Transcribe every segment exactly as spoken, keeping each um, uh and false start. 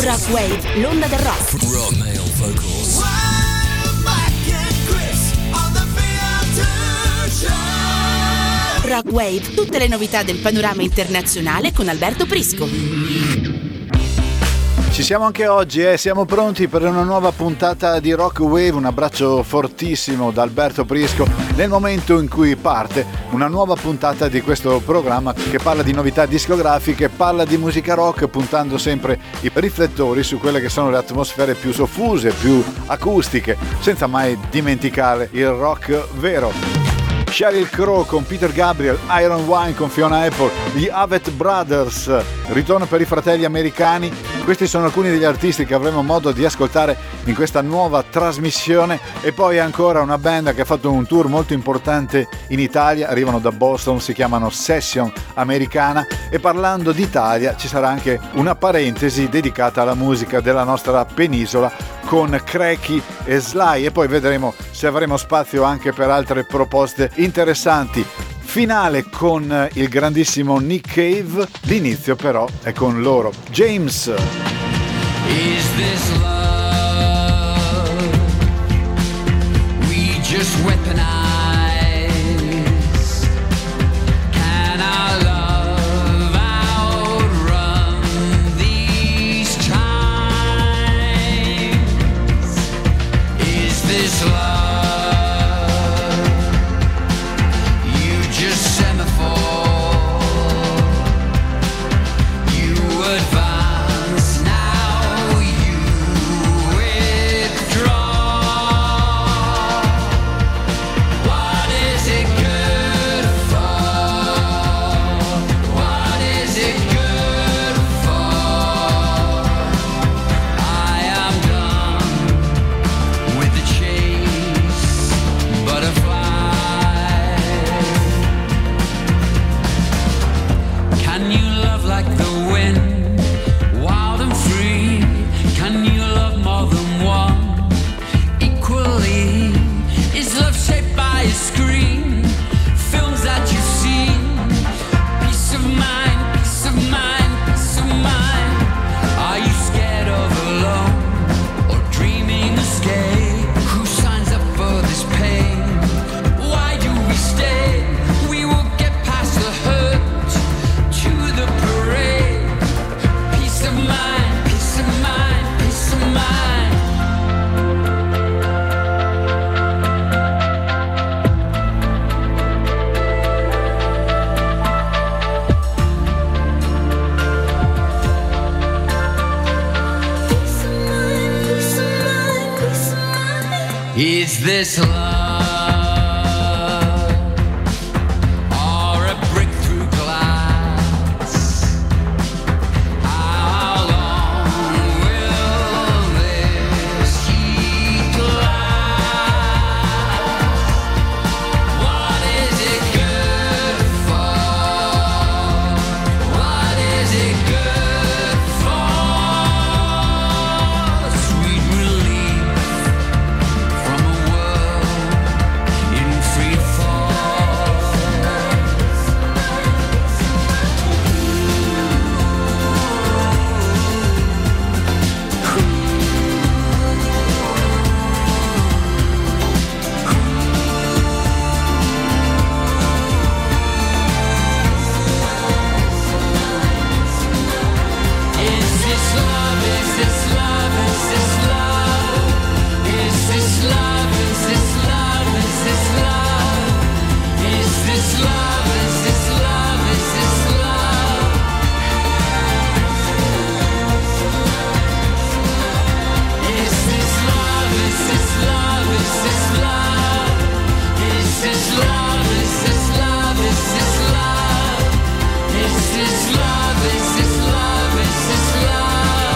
Rock Wave, l'onda del rock. Rock male vocals. Rock Wave, tutte le novità del panorama internazionale con Alberto Prisco. Ci siamo anche oggi e eh? siamo pronti per una nuova puntata di Rock Wave. Un abbraccio fortissimo da Alberto Prisco nel momento in cui parte una nuova puntata di questo programma che parla di novità discografiche, parla di musica rock, puntando sempre i riflettori su quelle che sono le atmosfere più soffuse, più acustiche, senza mai dimenticare il rock vero. Sheryl Crow con Peter Gabriel, Iron Wine con Fiona Apple, gli Avett Brothers, ritorno per i fratelli americani. Questi sono alcuni degli artisti che avremo modo di ascoltare in questa nuova trasmissione. E poi ancora una band che ha fatto un tour molto importante in Italia, arrivano da Boston, si chiamano Session Americana. E parlando d'Italia ci sarà anche una parentesi dedicata alla musica della nostra penisola con Cracky e Sly, e poi vedremo se avremo spazio anche per altre proposte interessanti. Finale con il grandissimo Nick Cave, l'inizio però è con loro. James. Is this love? We just weaponize. Can our love outrun these times? Is this love? Is this love or a brick through glass? How long will this heat last? What is it good for? What is it good for? Sweet relief from a world in free fall. Is this love? Is this love? Is this love? Is this love? Is this love? Is this love? Is this love? Is this love? Is this love? Is this love? Is this love? Is this love? Is this love? Is this love? Is this love? Is this love? Is this love? Is this love?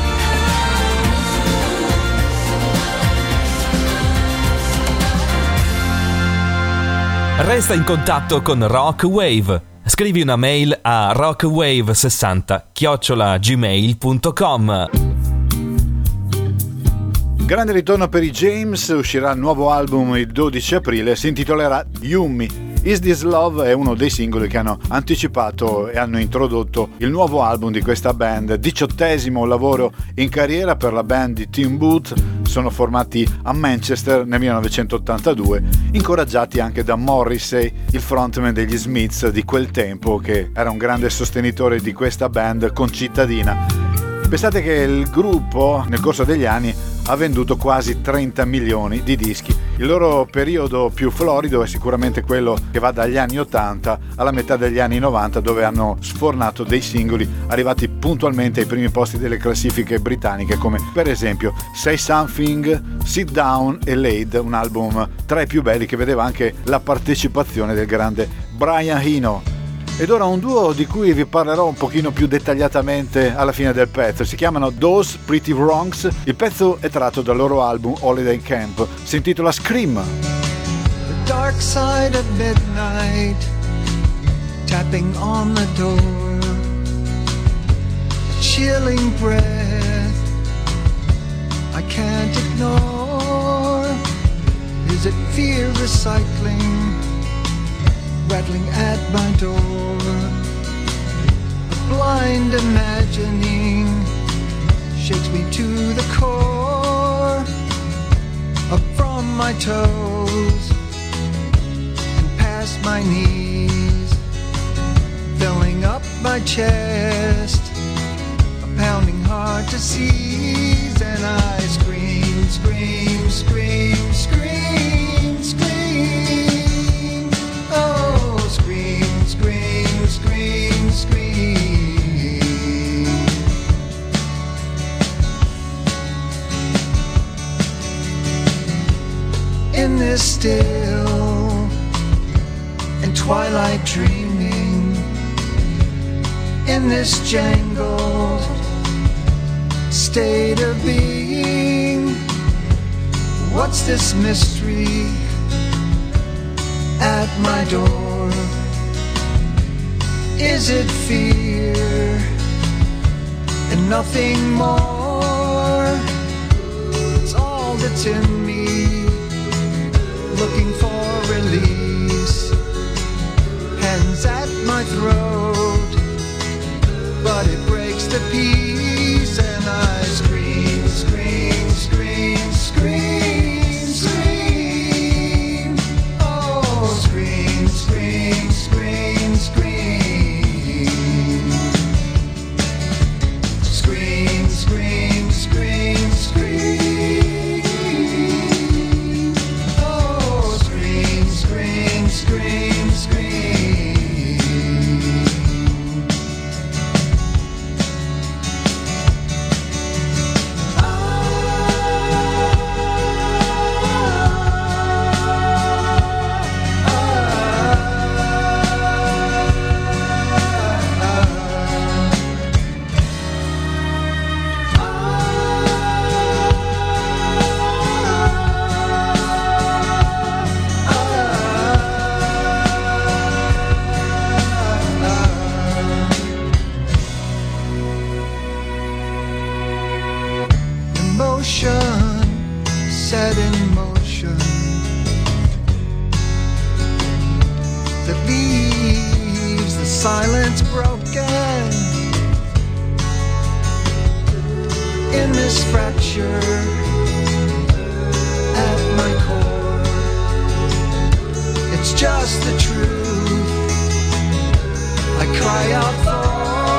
Resta in contatto con Rock Wave. Scrivi una mail a rockwave sessanta chiocciola gmail punto com. Grande ritorno per i James, uscirà il nuovo album il dodici aprile, si intitolerà Yumi. Is This Love è uno dei singoli che hanno anticipato e hanno introdotto il nuovo album di questa band, diciottesimo lavoro in carriera per la band di Tim Booth. Sono formati a Manchester nel millenovecentottantadue, incoraggiati anche da Morrissey, il frontman degli Smiths di quel tempo, che era un grande sostenitore di questa band concittadina. Pensate che il gruppo nel corso degli anni ha venduto quasi trenta milioni di dischi. Il loro periodo più florido è sicuramente quello che va dagli anni ottanta alla metà degli anni novanta, dove hanno sfornato dei singoli arrivati puntualmente ai primi posti delle classifiche britanniche, come per esempio Say Something, Sit Down e Laid, un album tra i più belli che vedeva anche la partecipazione del grande Brian Eno. Ed ora un duo di cui vi parlerò un pochino più dettagliatamente alla fine del pezzo. Si chiamano Those Pretty Wrongs. Il pezzo è tratto dal loro album Holiday Camp. Si intitola Scream. The dark side of midnight, tapping on the door, a chilling breath I can't ignore. Is it fear recycling, rattling at my door? A blind imagining shakes me to the core, up from my toes and past my knees, filling up my chest, a pounding heart to seize, and I scream, scream, scream, scream, scream. Oh, scream, scream, scream, scream. In this still and twilight dreaming, in this jangled state of being, what's this mystery at my door? Is it fear and nothing more? It's all that's in me, looking for release, hands at my throat, but it breaks to peace, and I scream, scream, scream, scream, scream. Oh, scream, scream, scream, scream. Scream, scream, scream, scream. Oh, scream, scream, scream, scream. Emotion set in motion that leaves the silence broken in this fracture at my core. It's just the truth I cry out for,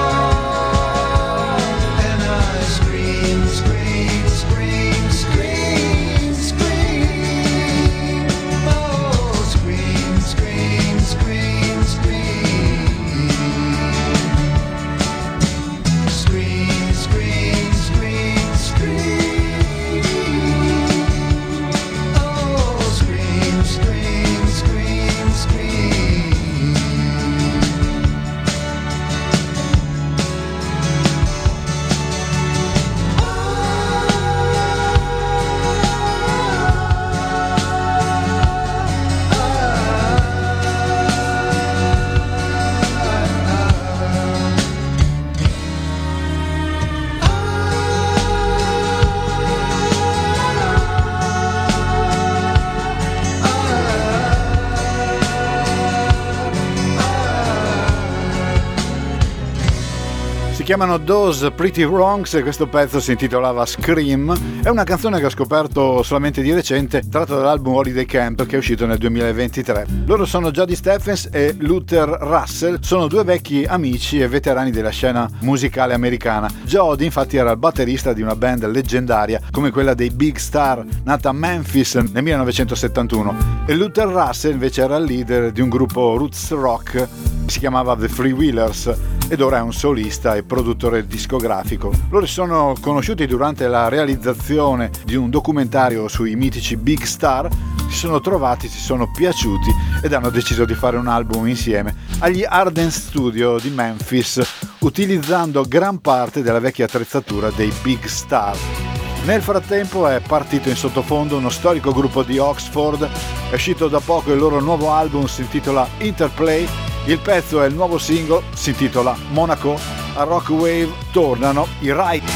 and I scream, scream, scream, scream, scream. Oh, scream, scream, scream, scream. Scream, scream, scream, scream. Oh, scream, scream, scream, scream. chiamano Those Pretty Wrongs e questo pezzo si intitolava Scream. È una canzone che ho scoperto solamente di recente, tratta dall'album Holiday Camp che è uscito nel duemilaventitré. Loro sono Jody Stephens e Luther Russell, sono due vecchi amici e veterani della scena musicale americana. Jody infatti era il batterista di una band leggendaria come quella dei Big Star, nata a Memphis nel millenovecentosettantuno, e Luther Russell invece era il leader di un gruppo roots rock che si chiamava The Freewheelers ed ora è un solista e produttore discografico. Loro si sono conosciuti durante la realizzazione di un documentario sui mitici Big Star, si sono trovati, si sono piaciuti ed hanno deciso di fare un album insieme agli Arden Studio di Memphis, utilizzando gran parte della vecchia attrezzatura dei Big Star. Nel frattempo è partito in sottofondo uno storico gruppo di Oxford, è uscito da poco il loro nuovo album, si intitola Interplay. Il pezzo è il nuovo singolo, si intitola Monaco. A Rock Wave tornano i Ride.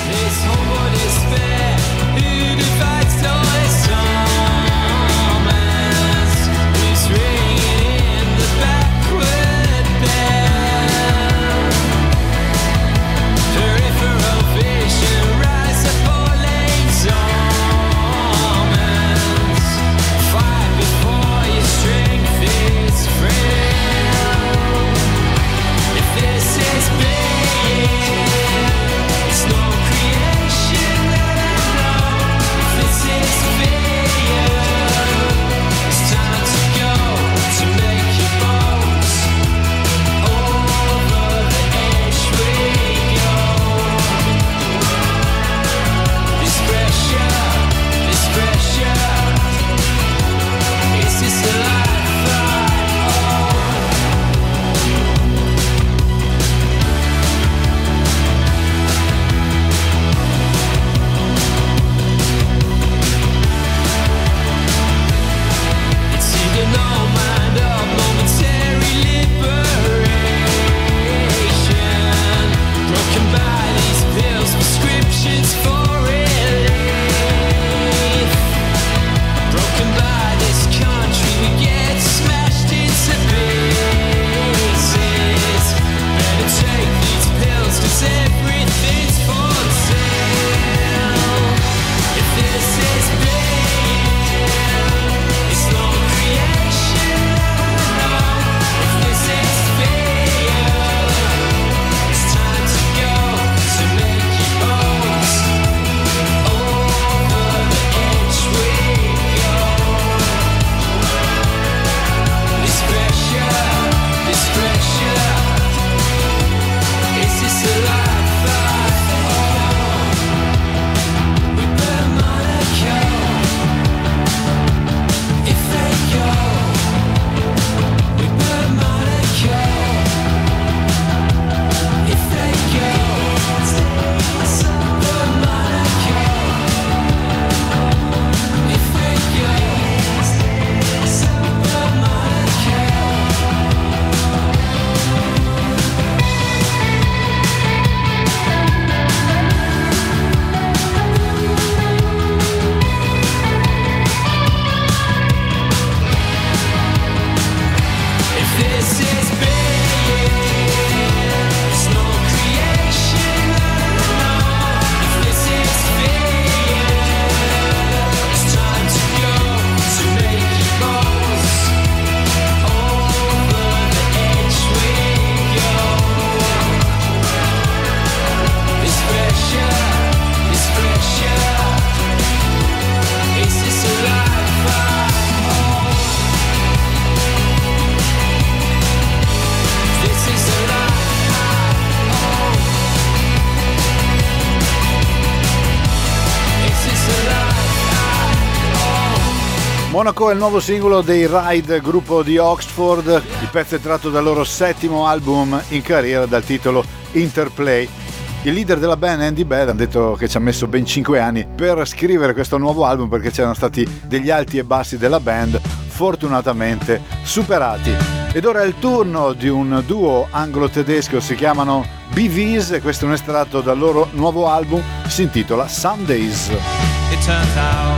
Monaco è il nuovo singolo dei Ride, gruppo di Oxford. Il pezzo è tratto dal loro settimo album in carriera dal titolo Interplay. Il leader della band, Andy Bell, ha detto che ci ha messo ben cinque anni per scrivere questo nuovo album perché c'erano stati degli alti e bassi della band, fortunatamente superati. Ed ora è il turno di un duo anglo-tedesco, si chiamano B Vs e questo è un estratto dal loro nuovo album, si intitola Sundays. It turns out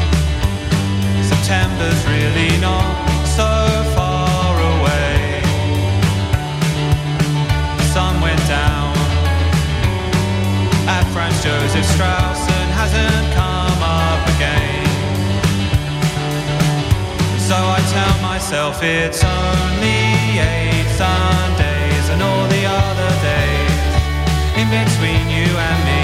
September's really not so far away. The sun went down Franz Josef Strauss and hasn't come up again. So I tell myself it's only eight Sundays and all the other days in between you and me.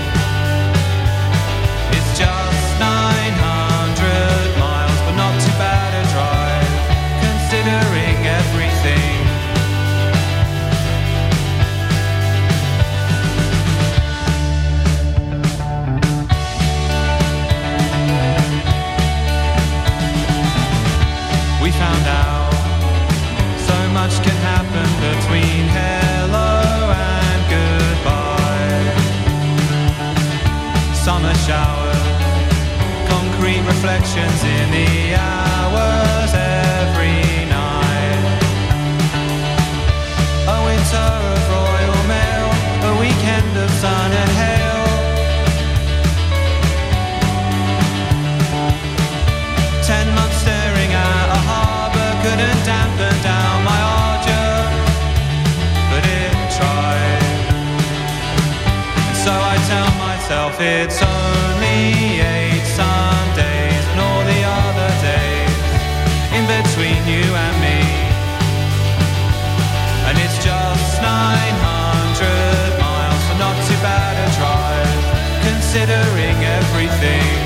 It's just nine hundred miles, but not too bad a drive, considering everything. We found out so much can happen between hello and goodbye. Summer shower, concrete reflections in the hours every night. A winter of Royal Mail, a weekend of sun and hail. Ten months staring at a harbour couldn't dampen down my ardor, but it tried. And so I tell myself it's only eight Sundays and all the other days in between you and me. And it's just nine hundred miles, so not too bad a drive, considering everything.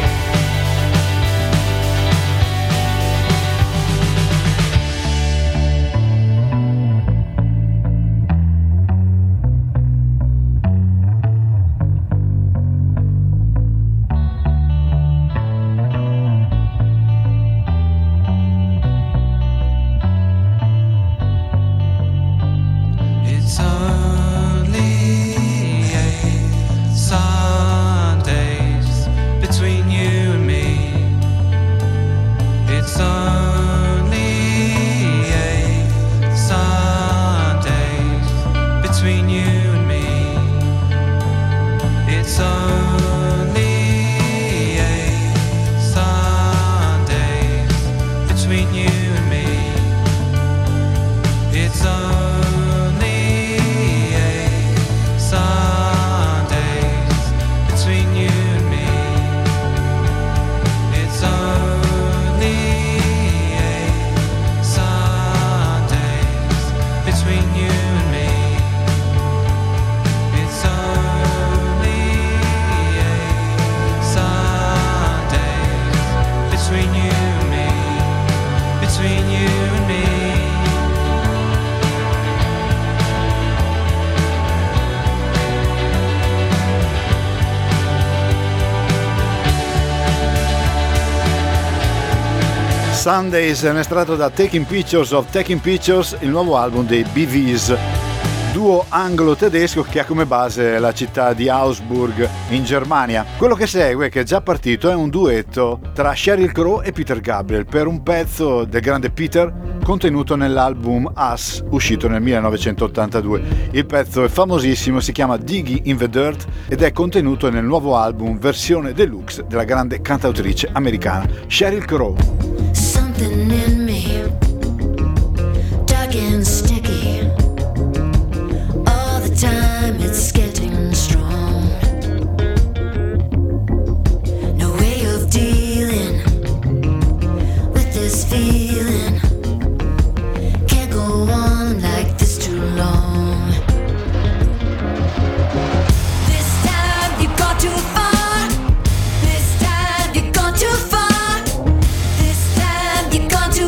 It's only eight Sundays between you and me. It's only eight Sundays between you and me. It's only eight Sundays between you and me. It's only eight Sundays between you and me. It's only eight Sundays between you and me. It's only eight Sundays between you and me. Between you and me. Sundays è un estratto da Taking Pictures of Taking Pictures, il nuovo album dei Bee Gees, duo anglo-tedesco che ha come base la città di Augsburg in Germania. Quello che segue, che è già partito, è un duetto tra Sheryl Crow e Peter Gabriel per un pezzo del grande Peter contenuto nell'album Us, uscito nel millenovecentottantadue. Il pezzo è famosissimo, si chiama Diggy in the Dirt ed è contenuto nel nuovo album versione deluxe della grande cantautrice americana Sheryl Crow. Something in me, dark and sticky. All the time it's getting strong. No way of dealing with this feeling. Can't go on like this too long. This time you got too far. This time you got too far. This time you got too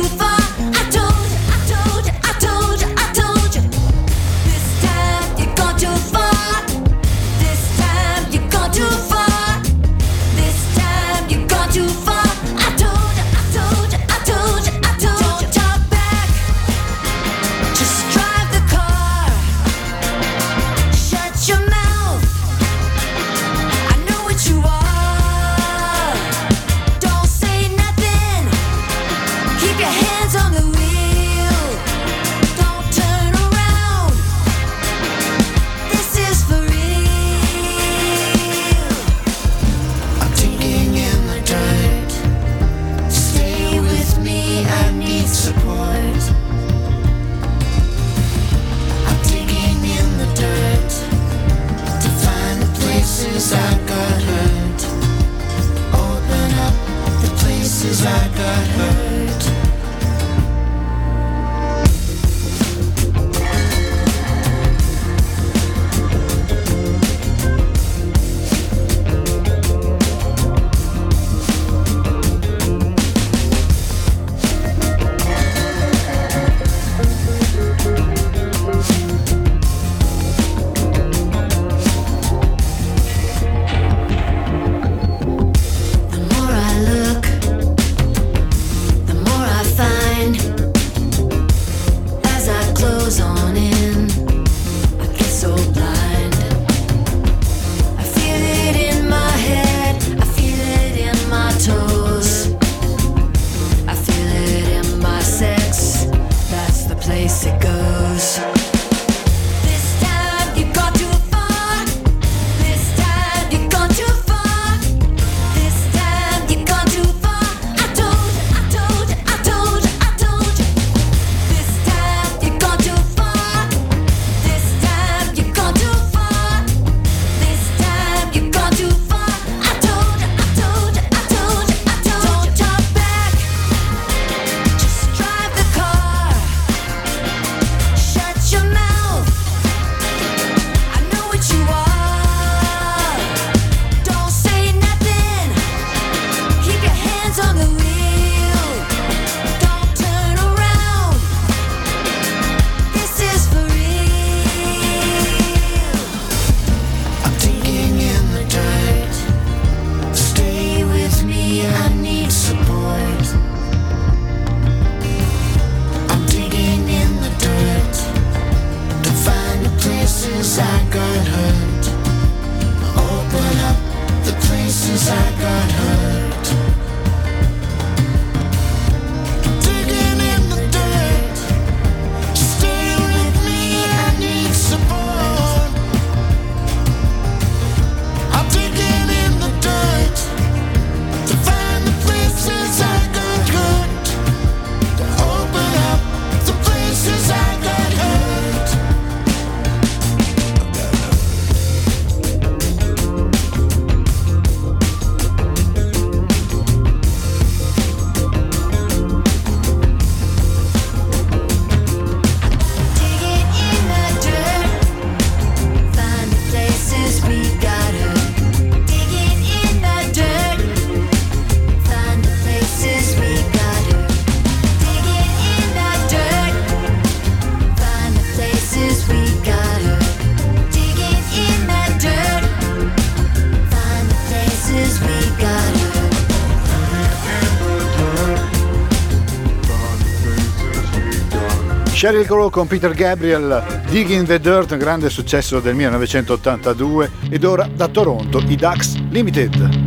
Sheryl Crow con Peter Gabriel, Dig in the Dirt, un grande successo del millenovecentottantadue, ed ora da Toronto i Ducks Limited.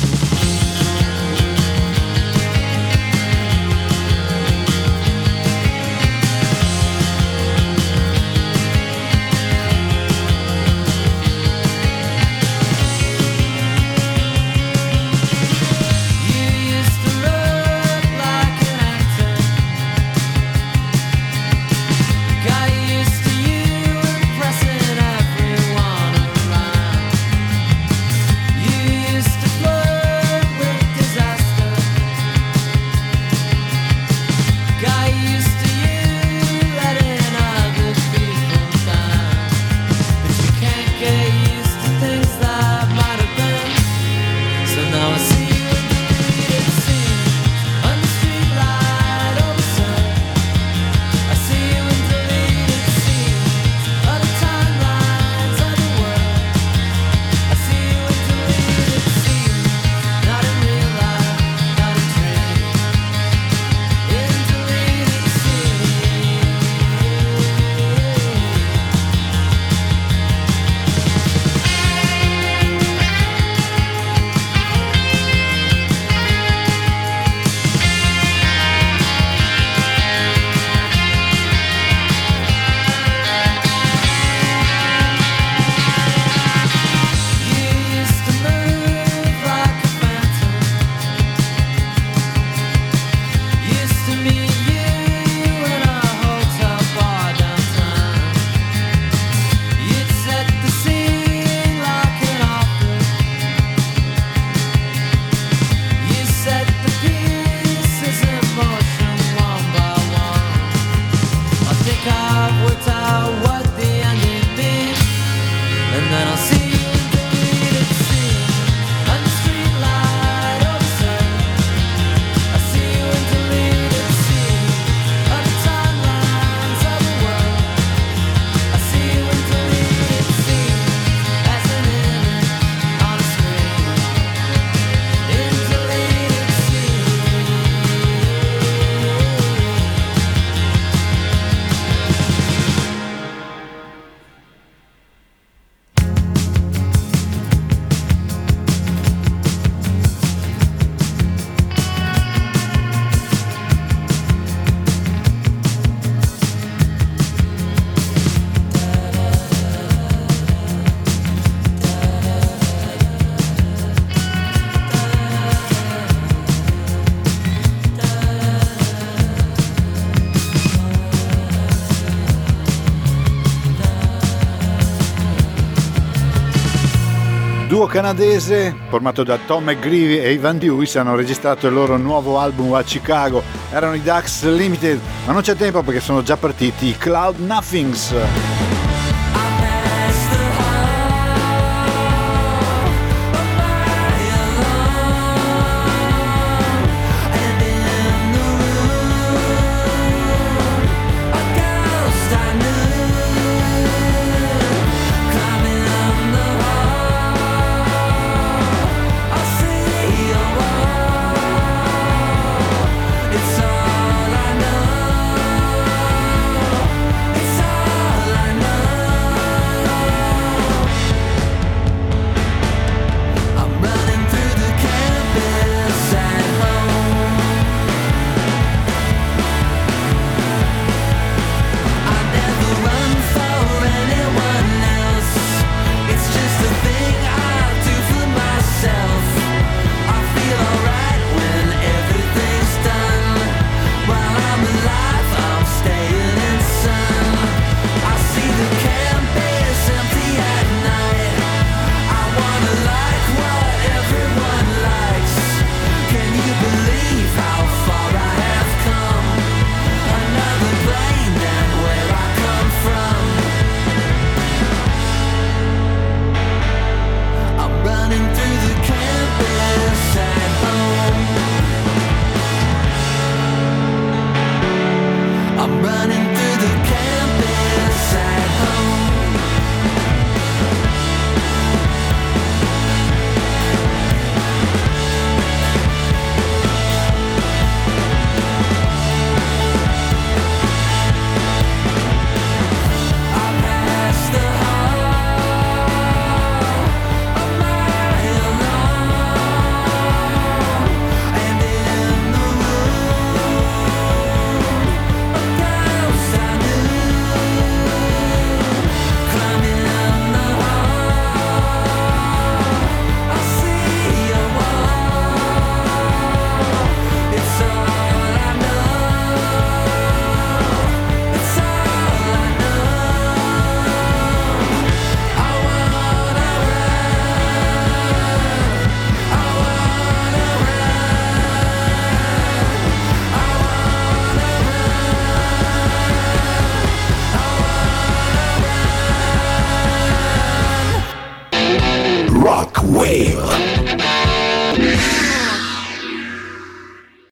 Duo canadese formato da Tom McGreevy e Ivan Lewis hanno registrato il loro nuovo album a Chicago. Erano i Ducks Limited, ma non c'è tempo perché sono già partiti i Cloud Nothings.